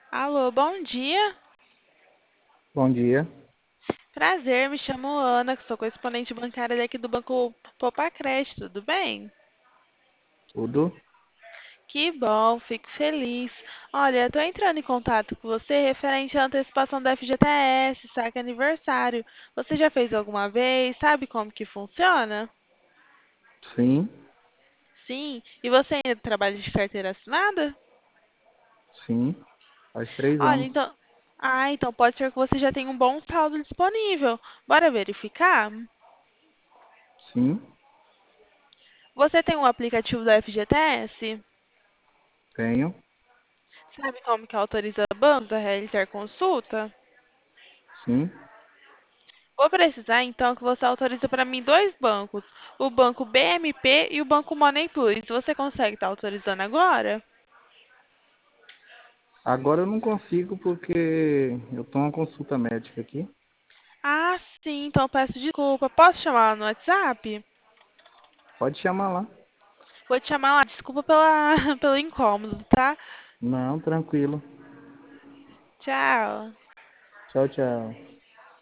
Alô, bom dia. Bom dia, Prazer, me chamo Ana, que sou correspondente bancária daqui do Banco Popacred, tudo bem? tudo? Que bom, fico feliz. Olha, estou entrando em contato com você referente à antecipação da FGTS, saque aniversário. Você já fez alguma vez? Sabe como que funciona? Sim, Sim. E você ainda trabalha de carteira assinada? sim, faz três Olha, anos. então. Ah, então pode ser que você já tenha um bom saldo disponível. Bora verificar? Sim, Você tem um aplicativo da FGTS? tenho, Sabe como que autoriza bancos a realizar consulta? sim. Vou precisar então que você autorize para mim dois bancos, o banco BMP e o banco Money Plus. Você consegue estar autorizando agora? Agora eu não consigo porque eu tô uma consulta médica aqui. Ah, sim, então peço desculpa. Posso chamar no WhatsApp? Pode chamar lá. Vou te chamar lá. Desculpa pelo incômodo, tá? Não, tranquilo. Tchau. Tchau, tchau.